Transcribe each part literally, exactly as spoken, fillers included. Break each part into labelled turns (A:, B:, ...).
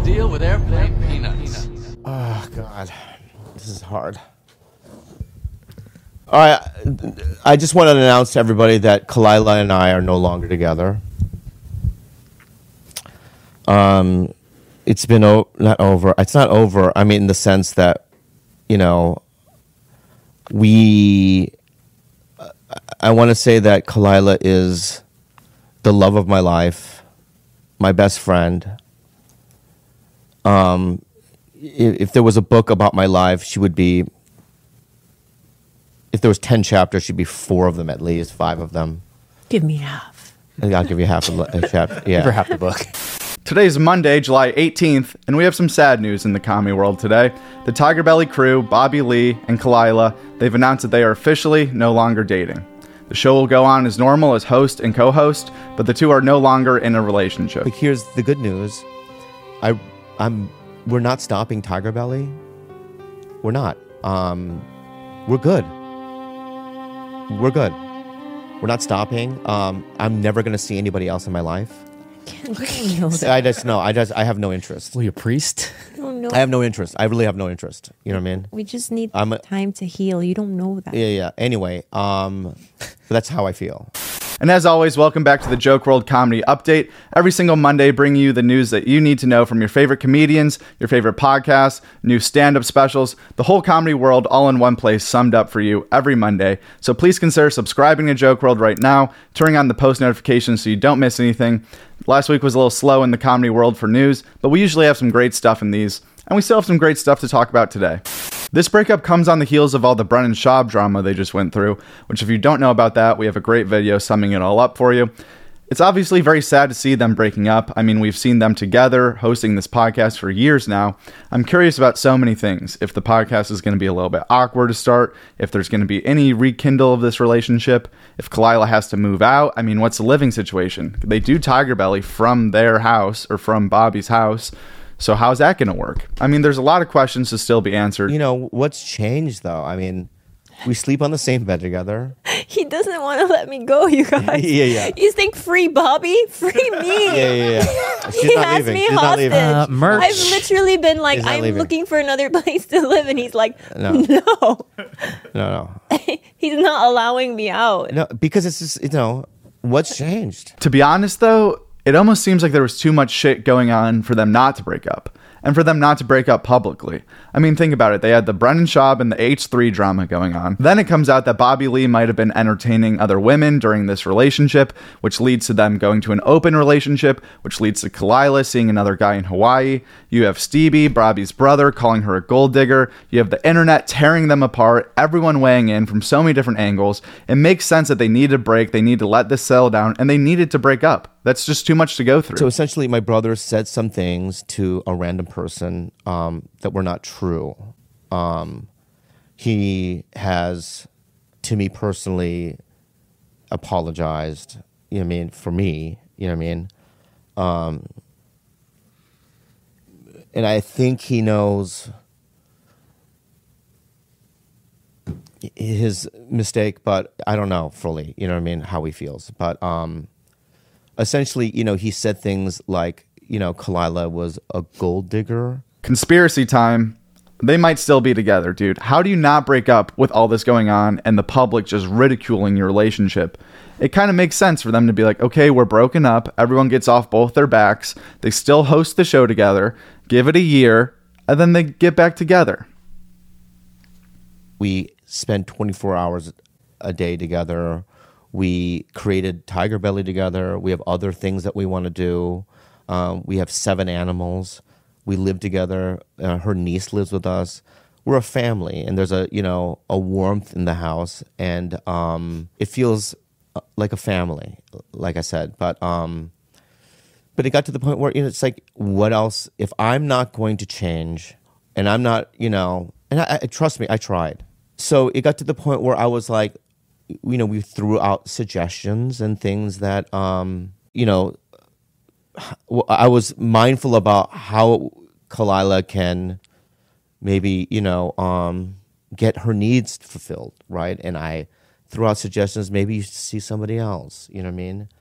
A: deal with airplane peanuts.
B: Oh, God. This is hard. All right. I just want to announce to everybody that Kalila and I are no longer together. Um, it's been o- not over. It's not over. I mean, in the sense that, you know, we... I want to say that Kalila is the love of my life, my best friend. Um, if, if there was a book about my life, she would be... If there was ten chapters, she'd be four of them at least, five of them.
C: Give me half.
B: I'll give you half a, a chapter. Yeah.
D: For half the book. Today's Monday, July eighteenth, and we have some sad news in the comedy world today. The Tiger Belly crew, Bobby Lee and Kalila, they've announced that they are officially no longer dating. The show will go on as normal as host and co-host, but the two are no longer in a relationship.
B: But here's the good news. I, I'm, we're not stopping Tiger Belly. We're not. Um, we're good. We're good. We're not stopping. Um, I'm never going to see anybody else in my life.
C: You don't know that.
B: I just no. I just I have no interest.
D: Were you a priest?
C: You don't know.
B: I have no interest. I really have no interest. You know what I mean?
C: We just need
B: I'm a-
C: time to heal. You don't know that.
B: Yeah, yeah. Anyway, um, that's how I feel.
D: And as always, welcome back to the Joke World Comedy Update. Every single Monday, bringing you the news that you need to know from your favorite comedians, your favorite podcasts, new stand-up specials, the whole comedy world all in one place, summed up for you every Monday. So please consider subscribing to Joke World right now, turning on the post notifications so you don't miss anything. Last week was a little slow in the comedy world for news, but we usually have some great stuff in these, and we still have some great stuff to talk about today. This breakup comes on the heels of all the Brennan Schaub drama they just went through, which if you don't know about that, we have a great video summing it all up for you. It's obviously very sad to see them breaking up. I mean, we've seen them together hosting this podcast for years now. I'm curious about so many things. If the podcast is going to be a little bit awkward to start, if there's going to be any rekindle of this relationship, if Kalila has to move out. I mean, what's the living situation? They do Tiger Belly from their house or from Bobby's house. So how's that going to work? I mean, there's a lot of questions to still be answered.
B: You know what's changed though? I mean, we sleep on the same bed together.
C: He doesn't want to let me go, you guys.
B: Yeah, yeah.
C: You think free Bobby? Free me.
B: Yeah, yeah, yeah. She's
C: He
B: not
C: has
B: leaving.
C: me
B: She's not
C: hostage.
B: leaving.
D: Uh, merch.
C: I've literally been like,
B: He's not
C: I'm
B: leaving.
C: looking for another place to live, and he's like,
B: No.
C: no.
B: No, no,
C: He's not allowing me out.
B: no. Because it's just you know what's changed.
D: To be honest, though, it almost seems like there was too much shit going on for them not to break up. And for them not to break up publicly. I mean, think about it. They had the Brennan Schaub and the H three drama going on. Then it comes out that Bobby Lee might have been entertaining other women during this relationship, which leads to them going to an open relationship, which leads to Kalila seeing another guy in Hawaii. You have Stevie, Bobby's brother, calling her a gold digger. You have the internet tearing them apart, everyone weighing in from so many different angles. It makes sense that they need a break, they need to let this settle down, and they needed to break up. That's just too much to go through.
B: So essentially, my brother said some things to a random person um, that were not true. Um, he has, to me personally, apologized. You know what I mean? For me, you know what I mean? Um, and I think he knows his mistake, but I don't know fully. You know what I mean? How he feels, but. Um, Essentially, you know, he said things like, you know, Kalila was a gold digger.
D: Conspiracy time. They might still be together, dude. How do you not break up with all this going on and the public just ridiculing your relationship? It kind of makes sense for them to be like, okay, we're broken up. Everyone gets off both their backs. They still host the show together. Give it a year, and then they get back together.
B: We spend twenty-four hours a day together. We created Tiger Belly together. We have other things that we want to do. Um, we have seven animals. We live together. Uh, her niece lives with us. We're a family, and there's a you know a warmth in the house, and um, it feels like a family, like I said. But um, but it got to the point where you know it's like, what else? If I'm not going to change, and I'm not, you know, and I, I trust me, I tried. So it got to the point where I was like, you know, we threw out suggestions and things that, um, you know, I was mindful about how Kalila can maybe, you know, um, get her needs fulfilled, right? And I threw out suggestions, maybe you should see somebody else, you know what I mean?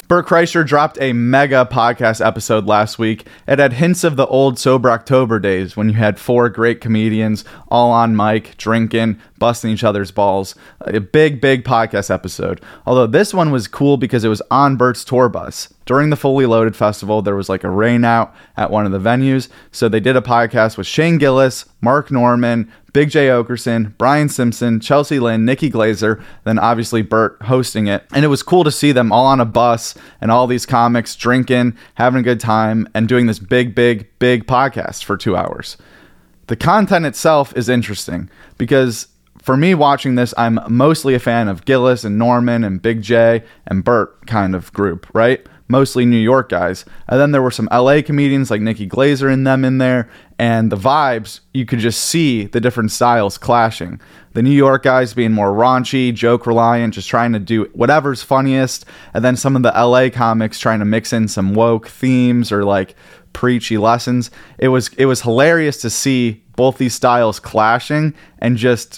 D: Bert Kreischer dropped a mega podcast episode last week. It had hints of the old Sober October days when you had four great comedians all on mic, drinking, busting each other's balls. A big, big podcast episode. Although this one was cool because it was on Bert's tour bus. During the Fully Loaded Festival, there was like a rain out at one of the venues. So they did a podcast with Shane Gillis, Mark Norman, Big J. Okerson, Brian Simpson, Chelsea Lynn, Nikki Glazer, then obviously Bert hosting it. And it was cool to see them all on a bus and all these comics drinking, having a good time, and doing this big, big, big podcast for two hours. The content itself is interesting because for me watching this, I'm mostly a fan of Gillis and Norman and Big J and Bert kind of group, right? Mostly New York guys. And then there were some L A comedians like Nikki Glazer and them in there. And the vibes, you could just see the different styles clashing. The New York guys being more raunchy, joke reliant, just trying to do whatever's funniest. And then some of the L A comics trying to mix in some woke themes or like preachy lessons. It was it was hilarious to see both these styles clashing and just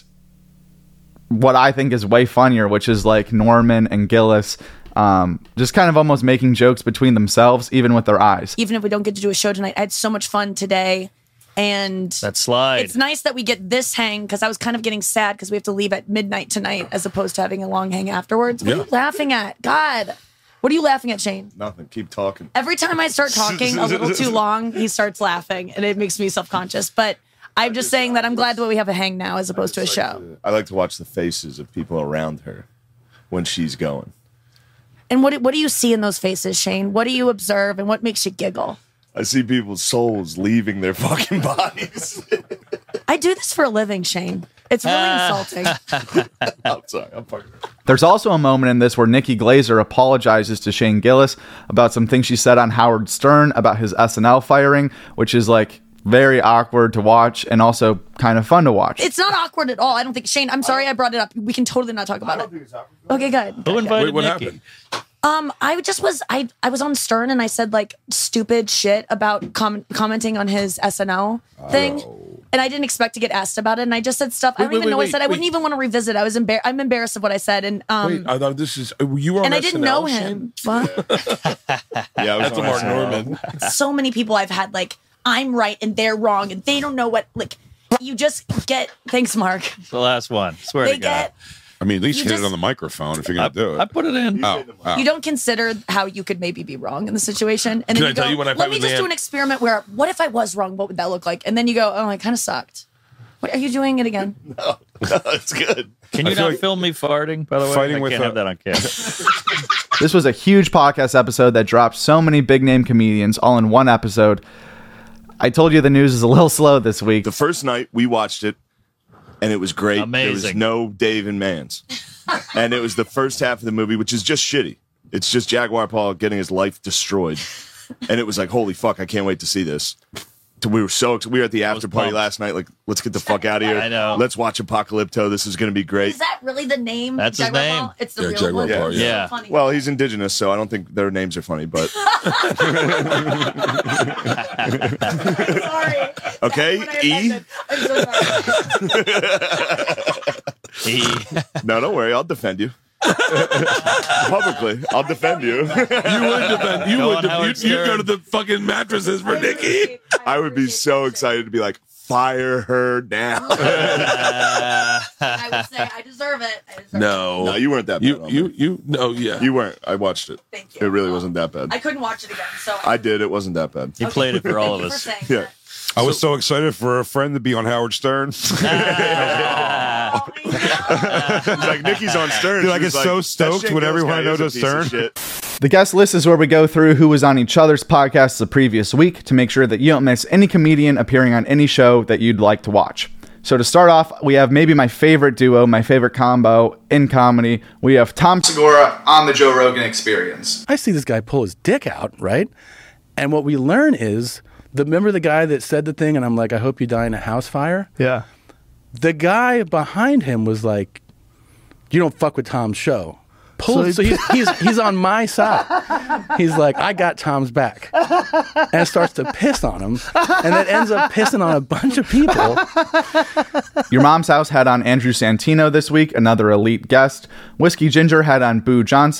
D: what I think is way funnier, which is like Norman and Gillis Um, just kind of almost making jokes between themselves, even with their eyes.
E: Even if we don't get to do a show tonight, I had so much fun today. And
A: that slide.
E: It's nice that we get this hang because I was kind of getting sad because we have to leave at midnight tonight as opposed to having a long hang afterwards. What
F: Yeah.
E: are you laughing at? God. What are you laughing at, Shane?
F: Nothing. Keep talking.
E: Every time I start talking a little too long, he starts laughing and it makes me self-conscious. But I'm just saying that I'm glad that we have a hang now as opposed to a
F: Like
E: show.
F: to- I like to watch the faces of people around her when she's going.
E: And what, what do you see in those faces, Shane? What do you observe and what makes you giggle?
F: I see people's souls leaving their fucking bodies.
E: I do this for a living, Shane. It's really insulting.
F: I'm sorry. I'm fucking.
D: There's also a moment in this where Nikki Glazer apologizes to Shane Gillis about some things she said on Howard Stern about his S N L firing, which is like very awkward to watch and also kind of fun to watch.
E: It's not awkward at all. I don't think. Shane, I'm sorry I brought it up. We can totally not talk about it. Okay, good.
A: Who invited
F: Wait, what
A: Nikki?
F: happened?
E: Um, I just was I I was on Stern and I said like stupid shit about com- commenting on his S N L thing, and I didn't expect to get asked about it. And I just said stuff I don't
F: Wait,
E: even
F: wait,
E: know.
F: wait,
E: I said I wouldn't
F: wait.
E: even want to revisit. I was embar- I'm embarrassed of what I said, and um,
F: Wait, I thought this is you were on
E: and I
F: S N
E: didn't
F: L,
E: know him. What?
F: Yeah, I was
A: That's
F: on
A: a Mark
F: S N L.
A: Norman.
E: So many people I've had like I'm right and they're wrong, and they don't know what like. You just get thanks, Mark.
A: The last one. Swear
E: They
A: to God.
E: get.
G: I mean, at least
E: You
G: hit
E: just-
G: it on the microphone if you're
A: I,
G: going to do it.
A: I put it in.
G: oh, oh.
E: You don't consider how you could maybe be wrong in the situation. And then
F: Can
E: you
F: I tell
E: go,
F: you when I
E: let
F: fight
E: me
F: with
E: just do
F: Leanne?
E: an experiment where, what if I was wrong? What would that look like? And then you go, oh, I kind of sucked. What, are you doing it again?
F: No, it's good.
A: Can you
G: I feel
A: not
G: like
A: film me farting, by the way?
G: fighting
A: I
G: with
A: can't
G: a-
A: have that on camera.
D: This was a huge podcast episode that dropped so many big name comedians all in one episode. I told you the news is a little slow this week.
F: The first night we watched it, and it was great. There was
A: Amazing.
F: no Dave and Mans, and it was the first half of the movie, which is just shitty. It's just Jaguar Paul getting his life destroyed, and it was like, holy fuck, I can't wait to see this. So we were so ex- we were at the after party
A: pumped.
F: last night. Like, let's get the fuck out of here.
A: I know.
F: Let's watch Apocalypto. This is going to be great.
E: Is that really the name?
A: That's his
E: Jaguar
A: name.
E: Ball? It's the
G: Yeah,
E: real
G: Jaguar
E: one.
G: Ball,
E: It's
A: yeah.
E: so funny.
F: Well, he's indigenous, so I don't think their names are funny. But
E: sorry.
F: okay,
E: When I
F: E.
E: offended. I'm so sorry.
A: He-
F: No, don't worry. I'll defend you publicly. I'll defend you.
H: You would defend. You
A: Go
H: would.
A: on,
H: Def-
A: Howard
H: you'd, you'd go
A: Stern.
H: to the fucking mattresses for Nikki.
F: I would be so excited to be like, fire her now.
A: Uh,
E: I would say I deserve it. I deserve
H: No,
F: No, you weren't that bad.
H: You,
F: on
H: you,
F: me.
H: you. No, yeah.
F: You weren't. I watched it.
E: Thank you.
F: It really wasn't that bad.
E: it. I couldn't watch it again, so
F: I did. It wasn't that bad.
A: he played it for all of
E: Thank you
A: us.
E: for saying
F: Yeah.
E: that.
G: I was so excited for a friend to be on Howard Stern.
A: Ah.
F: It's like Nikki's on Stern.
G: Dude, I
F: She was
G: get so
F: "That
G: stoked
F: Shane
G: when
F: Gillis
G: everyone
F: guy
G: I know
F: is a
G: does
F: piece of
G: Stern."
F: shit."
D: The guest list is where we go through who was on each other's podcasts the previous week to make sure that you don't miss any comedian appearing on any show that you'd like to watch. So to start off, we have maybe my favorite duo, my favorite combo in comedy. We have Tom Segura on the Joe Rogan Experience.
I: I see this guy pull his dick out, right? And what we learn is, the remember the guy that said the thing, and I'm like, I hope you die in a house fire?
D: Yeah.
I: The guy behind him was like, you don't fuck with Tom's show. Pull, so he's, he's he's on my side. He's like, I got Tom's back, and starts to piss on him, and then ends up pissing on a bunch of people.
D: Your Mom's House had on Andrew Santino this week, another elite guest. Whiskey Ginger had on Boo Johnson.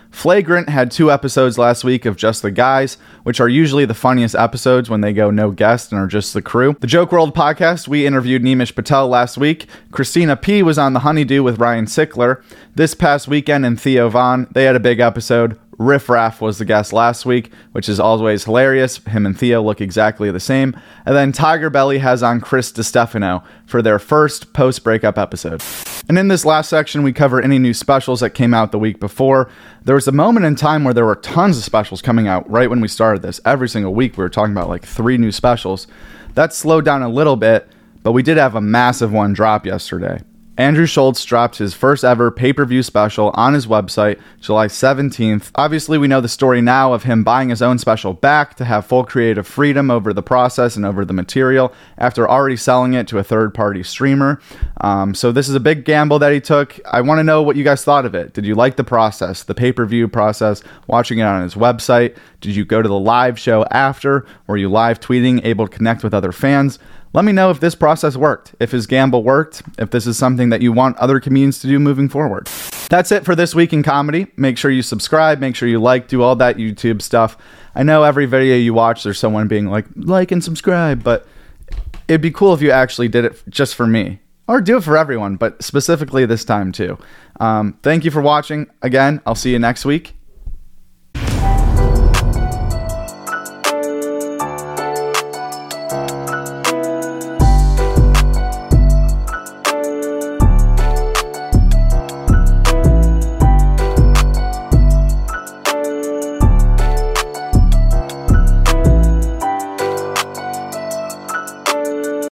D: Flagrant had two episodes last week of Just the Guys, which are usually the funniest episodes when they go no guest and are just the crew. The Joke World podcast, we interviewed Nimish Patel last week. Christina P. was on The Honeydew with Ryan Sickler. This past weekend in Theo Von, they had a big episode. Riff Raff was the guest last week, which is always hilarious. Him and Theo look exactly the same. And then Tiger Belly has on Chris DiStefano for their first post-breakup episode. And in this last section, we cover any new specials that came out the week before. There was a moment in time where there were tons of specials coming out right when we started this. Every single week, we were talking about like three new specials. That slowed down a little bit, but we did have a massive one drop yesterday. Andrew Schultz dropped his first ever pay-per-view special on his website, July seventeenth. Obviously, we know the story now of him buying his own special back to have full creative freedom over the process and over the material after already selling it to a third-party streamer. Um, so this is a big gamble that he took. I want to know what you guys thought of it. Did you like the process, the pay-per-view process, watching it on his website? Did you go to the live show after? Were you live tweeting, able to connect with other fans? Let me know if this process worked, if his gamble worked, if this is something that you want other comedians to do moving forward. That's it for this week in comedy. Make sure you subscribe, make sure you like, do all that YouTube stuff. I know every video you watch, there's someone being like, like and subscribe, but it'd be cool if you actually did it just for me. Or do it for everyone, but specifically this time too. Um, thank you for watching. Again, I'll see you next week.